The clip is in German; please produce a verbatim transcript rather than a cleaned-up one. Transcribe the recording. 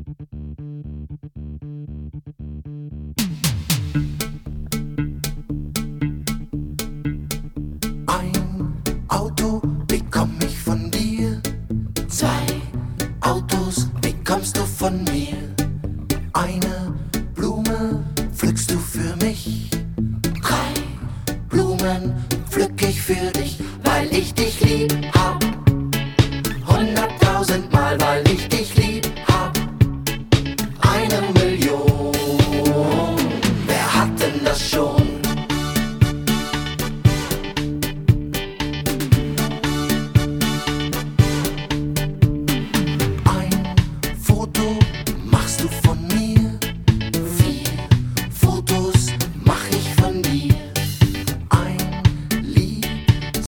Ein Auto bekomm ich von dir, zwei Autos bekommst du von mir, eine Blume pflückst du für mich, drei Blumen pflück ich für dich, weil ich dich lieb hab, hunderttausendmal, weil ich